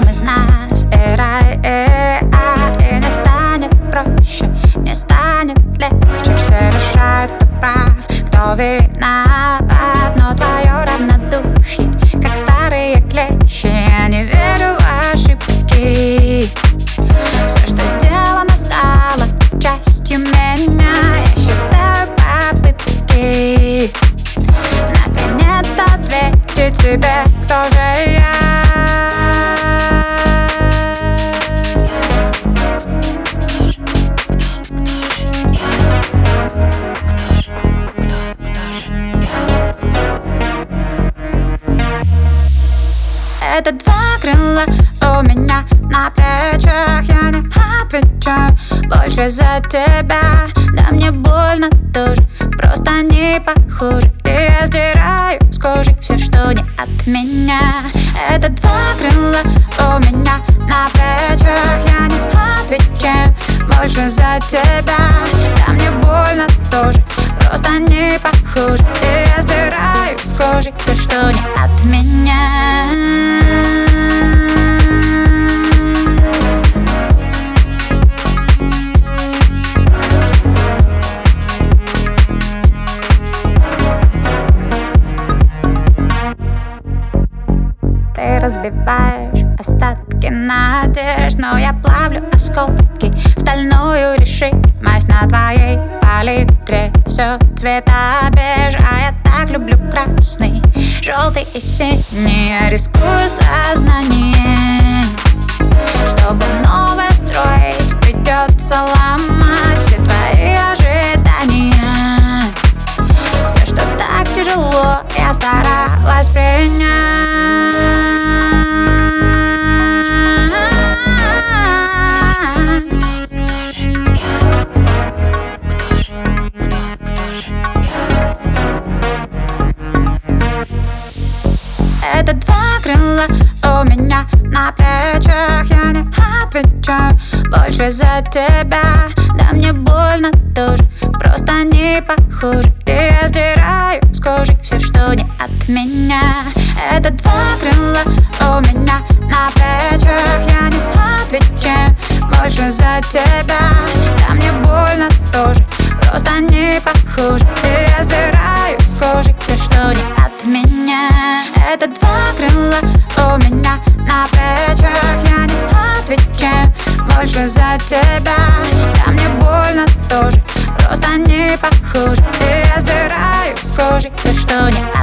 из нас и рай, и ад. И не станет проще, не станет легче. Все решают, кто прав, кто виноват. Но твое равнодушие, как старые клещи. Я не верю в ошибки. Все, что сделано, стало частью меня. Я считаю попытки наконец-то ответить себе, кто же я. Это два крыла у меня на плечах. Я не отвечаю больше за тебя. Да мне больно тоже, просто не похоже. И я сдираю с кожи все, что не от меня. Это два крыла у меня на плечах. Я не отвечаю больше за тебя. Да мне больно тоже, просто не похоже. И я сдираю с кожи все, что не от меня. Ты разбиваешь остатки надежд, но я плавлю осколки в стальную решимость. На твоей палитре все цвета беж, а я так люблю красный, желтый и синий. Я рискую сознанием, чтобы новое строить, придется ломать все твои ожидания. Все, что так тяжело, я старалась принять. Это два крыла у меня на плечах. Я не отвечаю больше за тебя. Да мне больно тоже, просто не похоже. И я сдираю с кожи все, что не от меня. Это два крыла у меня на плечах. Я не отвечаю больше за тебя. Да мне больно тоже, просто не похоже. И я сдираю с кожи все, что не от меня. Это два крыла у меня на плечах. Я не отвечаю больше за тебя. Да мне больно тоже, просто не похоже. И я сдираю с кожи все, что не от меня.